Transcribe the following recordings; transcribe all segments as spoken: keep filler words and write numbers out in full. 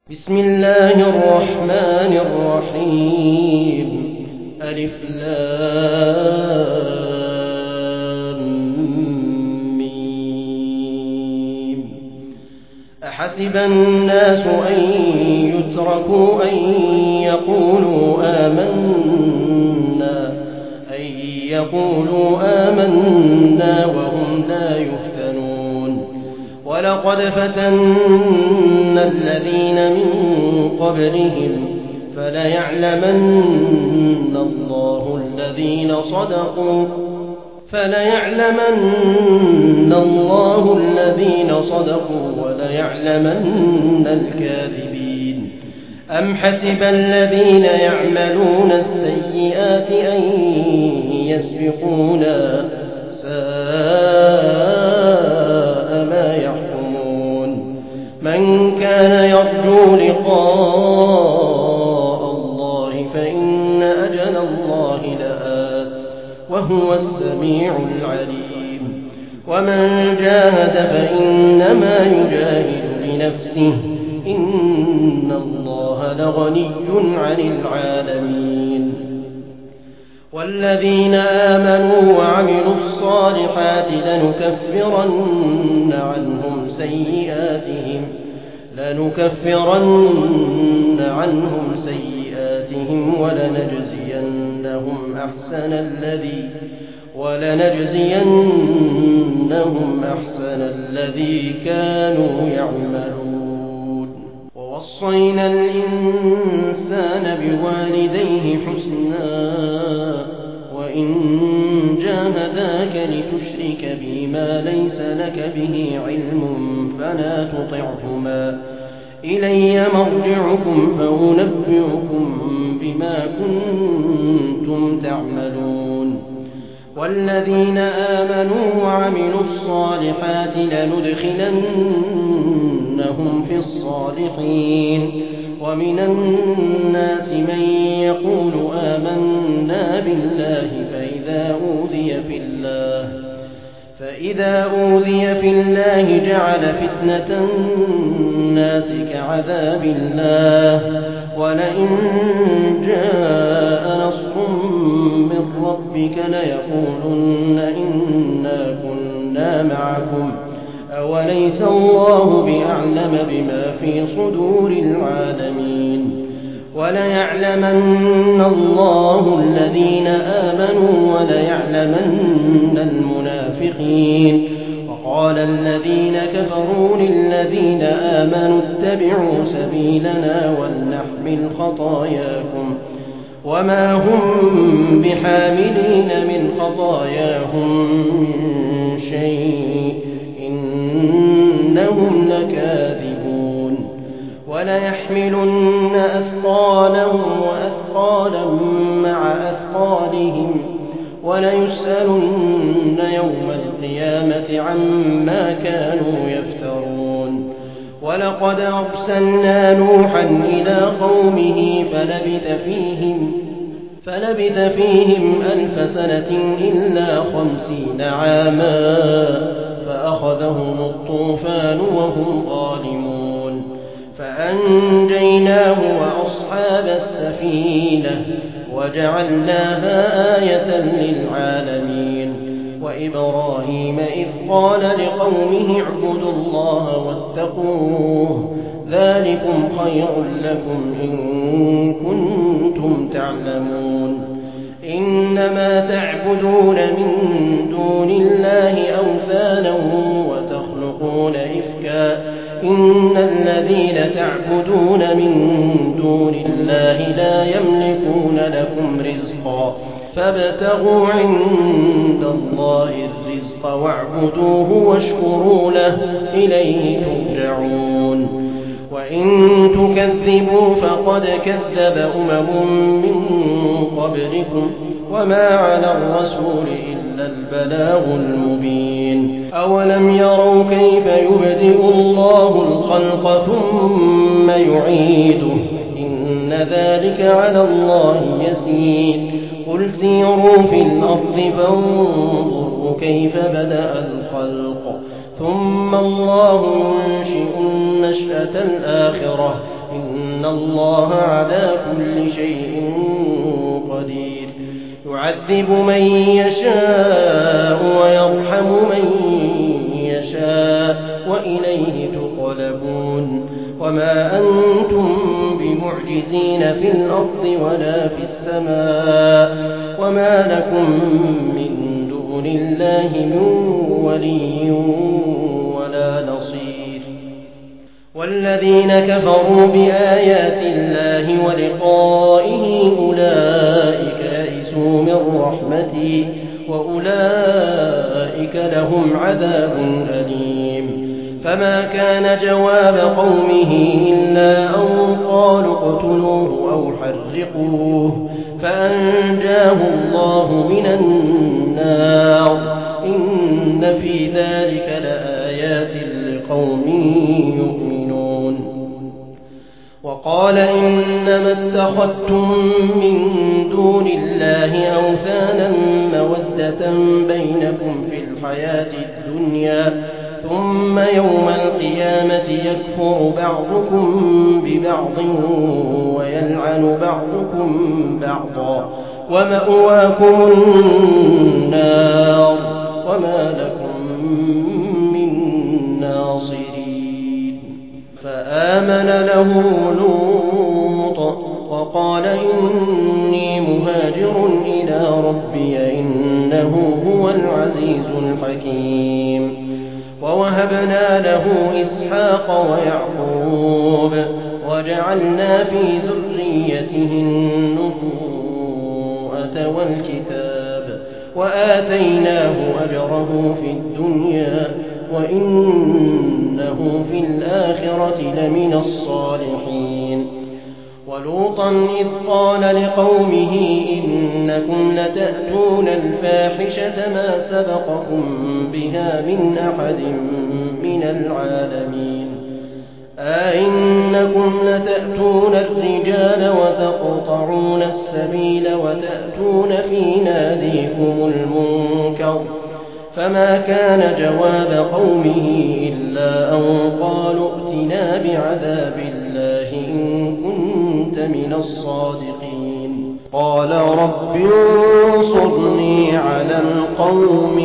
بسم الله الرحمن الرحيم. ألف لام ميم. أحسب الناس أن يتركوا أن يقولوا آمنا أن يقولوا آمنا وهم لا يفتنون. ولقد فتنا الذين من قبلهم فليعلمن الله الذين صدقوا فليعلمن الله الذين صدقوا وليعلمن الكاذبين. أم حسب الذين يعملون السيئات أن يسبقونا ساء ما يحكمون. من كان يرجو لقاء الله فإن أجل الله لآت وهو السميع العليم. ومن جاهد فإنما يجاهد لنفسه إن الله لغني عن العالمين. والذين آمنوا وعملوا الصالحات لنكفرن عنهم سيئاتهم لنكفرن عنهم سيئاتهم ولنجزينهم أحسن الذي ولنجزينهم أحسن الذي كانوا يعملون. ووصينا الإنسان بوالديه حسنا وإن جاهداك لتشرك بي ما ليس لك به علم فلا تطعهما إلي مرجعكم فأنبئكم بما كنتم تعملون. والذين آمنوا وعملوا الصالحات لندخلنهم في الصالحين. ومن الناس من يقول آمنا بالله فإذا أوذي في الله فإذا أوذي في الله جعل فتنة الناس كعذاب الله ولئن جاء نصر من ربك ليقولن إنا كنا معكم أوليس الله بأعلم بما في صدور العالمين. وليعلمن الله الذين آمنوا وليعلمن المنافقين. وقال الذين كفروا للذين آمنوا اتبعوا سبيلنا ولنحمل خطاياكم وما هم بحاملين من خطاياهم من شيء إنهم لكاذبون. وليحملن أثقالهم وأثقالا مع أثقالهم وليسألن يوم القيامة عما كانوا يفترون. ولقد أرسلنا نوحا إلى قومه فلبث فيهم فلبث فيهم ألف سنة إلا خمسين عاما فأخذهم الطوفان وهم ظالمون فأنجيناه وأصحاب السفينة وجعلناها آية للعالمين. وإبراهيم إذ قال لقومه اعبدوا الله واتقوه ذلكم خير لكم إن كنتم تعلمون. إنما تعبدون من دون الله أوثانا وتخلقون إفكا إن الذين تعبدون من دون الله لا يملكون لكم رزقا فابتغوا عند الله الرزق واعبدوه واشكروا له إليه ترجعون. وإن تكذبوا فقد كذب أمم من قبلكم وما على الرسول إلا البلاغ المبين. أولم يروا كيف يبدئ الله الخلق ثم يعيده إن ذلك على الله يسير. قل سيروا في الأرض فانظروا كيف بدأ الخلق ثم الله ينشئ النشأة الآخرة إن الله على كل شيء قدير يعذب من يشاء ويرحم من يشاء وإليه تقلبون وما أنتم بمعجزين في الأرض ولا في السماء وما لكم من دون الله من ولي ولا نصير والذين كفروا بآيات الله ولقائه أولئك يئسوا من رحمتي وأولئك لهم عذاب أليم فما كان جواب قومه إلا أن قالوا اقتلوه أو حرقوه فأنجاه الله من النار إن في ذلك لآيات لقوم يؤمنون وقال إنما اتخذتم من دون الله أوثانا مودة بينكم في الحياة الدنيا ثم يوم القيامة يكفر بعضكم ببعض ويلعن بعضكم بعضا ومأواكم النار وما لكم من ناصرين فآمن له لوط وقال إني مهاجر إلى ربي إنه هو العزيز الحكيم ووهبنا له إسحاق ويعقوب وجعلنا في ذريته النبوة والكتاب وآتيناه أجره في الدنيا وإنه في الآخرة لمن الصالحين ولوطا إذ قال لقومه إنكم لتأتون الفاحشة ما سبقكم بها من أحد من العالمين أئنكم لتأتون الرجال وتقطعون السبيل وتأتون في ناديكم المنكر فما كان جواب قومه إلا أن قالوا ائتنا بعذاب الله إن كنت من الصادقين قال رب انصرني على القوم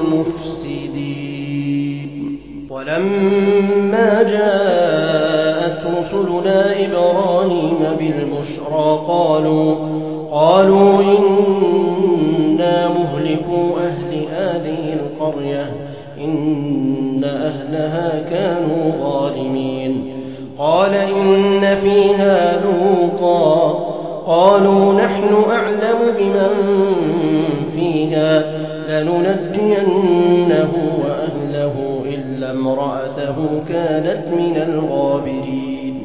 المفسدين ولما جاءت رسلنا إبراهيم بالبشرى قالوا قالوا إنا مهلكو أهل هذه القرية إن أهلها كانوا ظالمين قال إن فيها لوطا قالوا نحن أعلم بمن فيها لننجينه وأهله إلا امرأته كانت من الغابرين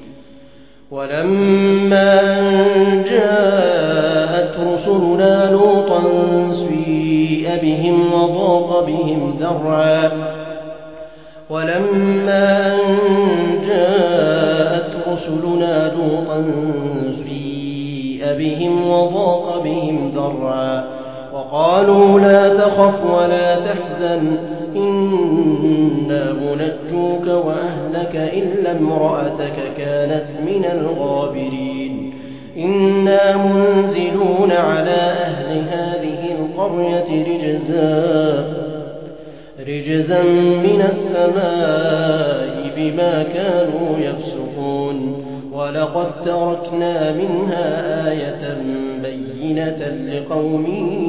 ولما أن جاءت رسلنا لوطا سيء بهم وضاق بهم ذرعا ولما أن جاءت رسلنا لوطا سيء بهم وضاق بهم ذرعا وقالوا لا تخف ولا تحزن إنا منجوك وأهلك إلا امرأتك كانت من الغابرين إنا منزلون على أهل هذه القرية رجزا رجزا من السماء بما كانوا يفسقون ولقد تركنا منها آية بينة لقوم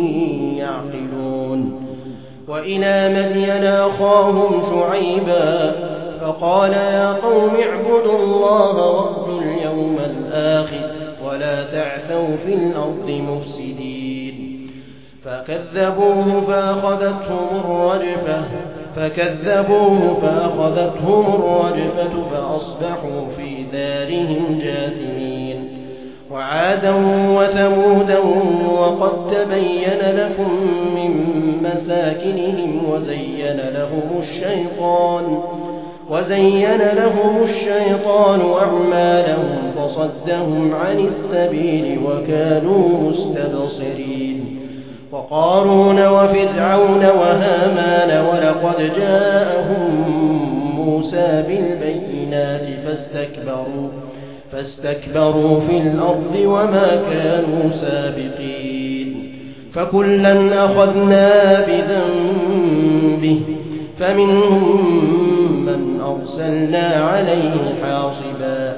يعقلون وإلى مدين أخاهم شعيبا فقال يا قوم اعبدوا الله وارجوا اليوم الآخر ولا تعثوا في الأرض مفسدين فكذبوه فأخذتهم الرجفة فكذبوه فأخذتهم الرجفة فأصبحوا في دارهم جاثمين وعادا وثمودا وقد تبين لكم من مساكنهم وزين لهم الشيطان وزين لهم الشيطان أعمالهم فصدهم عن السبيل وكانوا مستبصرين وقارون وفرعون وهامان ولقد جاءهم موسى بالبينات فاستكبروا فاستكبروا في الأرض وما كانوا سابقين فكلا أخذنا بذنبه فمنهم من أرسلنا عليه حاصبا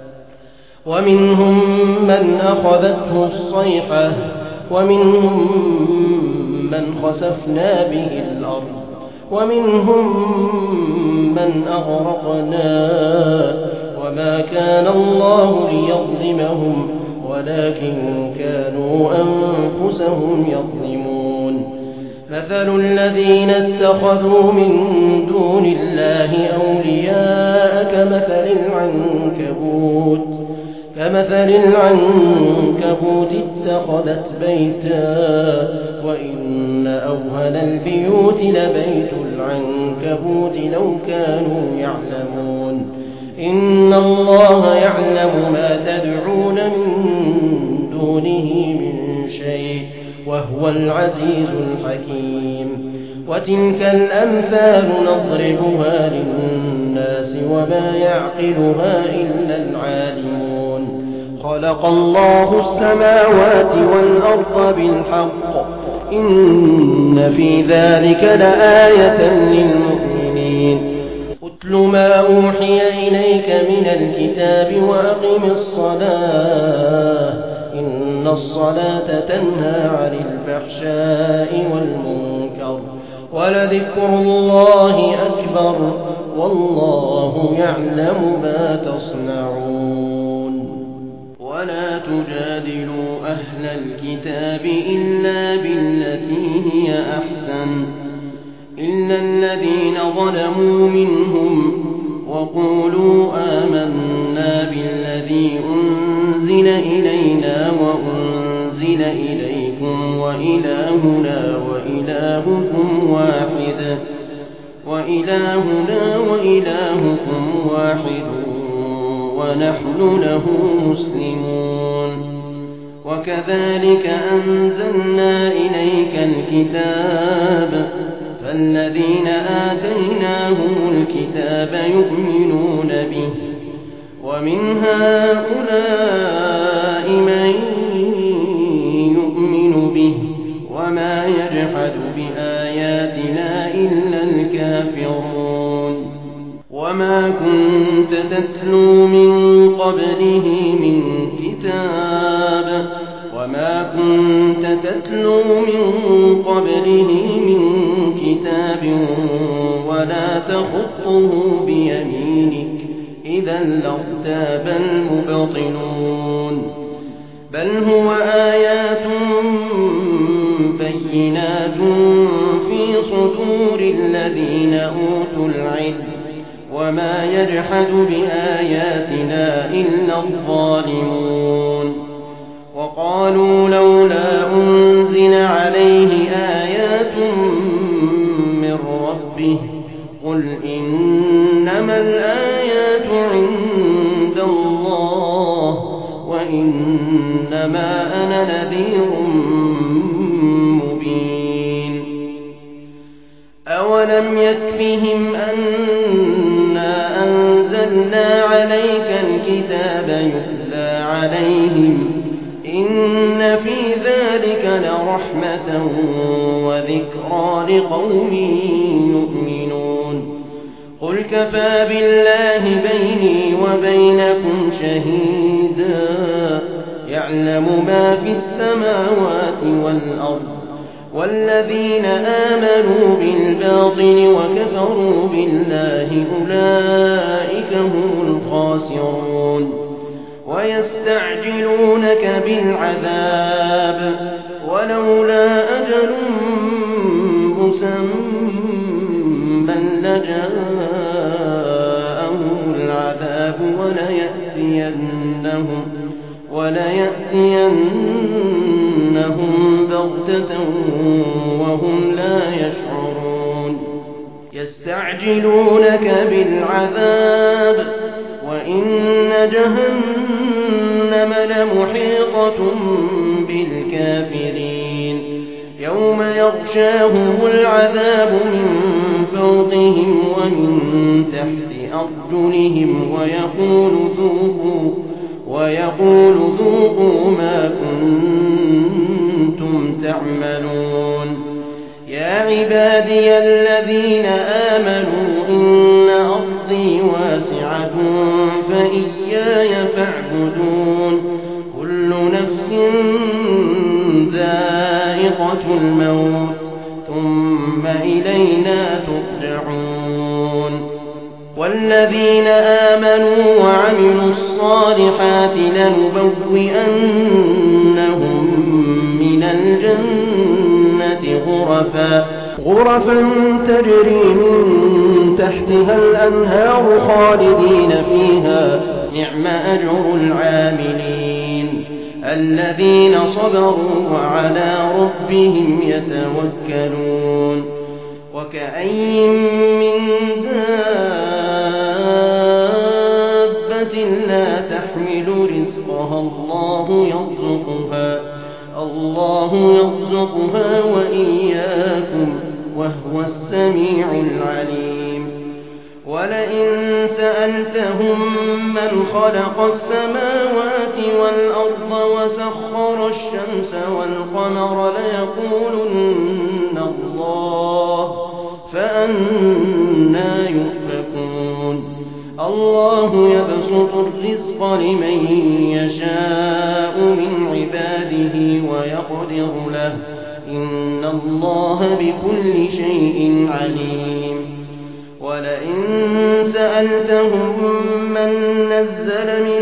ومنهم من أخذته الصيحة ومنهم من خسفنا به الأرض ومنهم من أغرقنا وما كان الله ليظلمهم ولكن كانوا أنفسهم يظلمون مثل الذين اتخذوا من دون الله أولياء كمثل العنكبوت كمثل العنكبوت اتخذت بيتا وإن أوهن البيوت لبيت العنكبوت لو كانوا يعلمون إن الله يعلم ما تدعون من دونه من شيء وهو العزيز الحكيم وتلك الأمثال نضربها للناس وما يعقلها إلا العالمون خلق الله السماوات والأرض بالحق إن في ذلك لآية للمؤمنين اتل ما أوحي إليك من الكتاب وأقم الصلاة إن الصلاة تنهى عن الفحشاء والمنكر ولذكر الله أكبر والله يعلم ما تصنعون ولا تجادلوا أهل الكتاب إلا بالتي هي أحسن إلا الذين ظلموا منهم وقولوا آمنا بالذي أنزل إلينا وأنزل إليكم وإلهنا وإلهكم واحد وإلهنا وإلهكم واحد ونحن له مسلمون وكذلك أنزلنا إليك الكتاب فالذين آتيناهم الكتاب يؤمنون به ومن هؤلاء من يؤمن به وما يجحد بآياتنا إلا الكافرون وما كنت تتلو من قبله من كتاب وما كنت تتلو من قبله من كتاب ولا تخطه بيمينك إذا لارتاب المبطلون بل هو آيات بينات في صدور الذين أوتوا العلم وما يجحد بآياتنا إلا الظالمون وقالوا لولا أنزل عليه آيات من ربه قل إنما الآيات عند الله وإنما أنا نذير مبين أولم يكفهم أنا أنزلنا عليك الكتاب يتلى عليهم إن في ذلك لرحمة وذكرى لقوم يؤمنون قل كفى بالله بيني وبينكم شهيدا يعلم ما في السماوات والأرض والذين آمنوا بالباطل وكفروا بالله أولئك هم الخاسرون ويستعجلونك بالعذاب ولولا أجل مسمى لجاءهم العذاب وليأتينهم وليأتينهم بغتة وهم لا يشعرون يستعجلونك بالعذاب وإن جهنم لمحيطة بالكافرين يوم يغشاهم العذاب من فوقهم ومن تحت أرجلهم ويقول ذوقوا ويقول ذوقوا ما كنتم تعملون يا عبادي الذين آمنوا إن أرضي واسعة فإياي فاعبدون كل نفس ذائقة الموت ثم إلينا ترجعون والذين آمنوا وعملوا الصالحات لنبوئنهم من الجنة غرفا غرفا تجري من تحتها الأنهار خالدين فيها نعم أجر العاملين الذين صبروا وعلى ربهم يتوكلون وكأين من دابة لا تحمل رزقها الله يرزقها الله يرزقها وإياكم وهو السميع العليم ولئن سألتهم من خلق السماوات والأرض وسخر الشمس والقمر ليقولن الله فأنى يؤفكون الله يبسط الرزق لمن يشاء من عباده ويقدر له إن الله بكل شيء عليم ولئن سألتهم من نزل من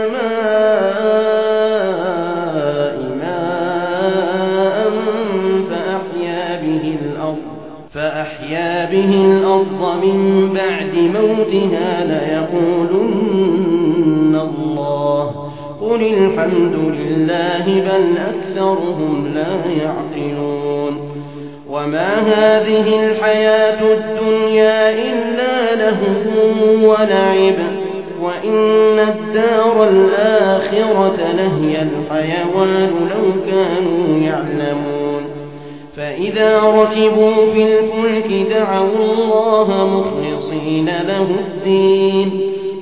السماء ماء فأحيا به الأرض فأحيا به الأرض من بعد موتها ليقولن الله قل الحمد لله بل أكثرهم لا يعقلون وما هذه الحياة الدنيا إلا لهو ولعب وإن الدار الآخرة لهي الحيوان لو كانوا يعلمون فإذا ركبوا في الفلك دعوا الله مخلصين له الدين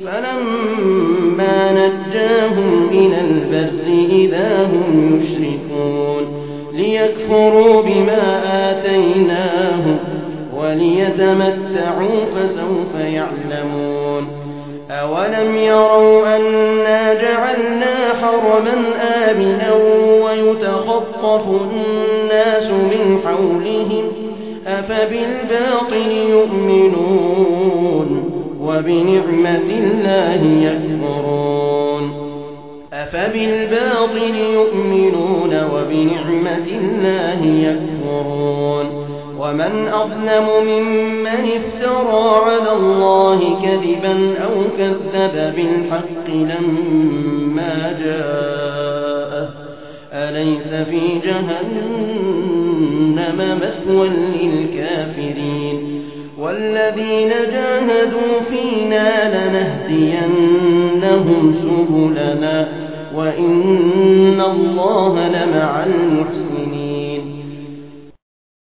فلما نجاهم إلى البر إذا هم يشركون ليكفروا بما آتيناهم وليتمتعوا فسوف يعلمون أولم يروا أنا جعلنا حرما آمنا ويتخطف الناس من حولهم أفبالباطل يؤمنون وبنعمة الله يكفرون أفبالباطل يؤمنون وبنعمة الله يكفرون ومن أظلم ممن افترى على الله كذبا أو كذب بالحق لما جاءه أليس في جهنم مثوى للكافرين والذين جاهدوا فينا لنهدينهم سبلنا وإن الله لمع المحسنين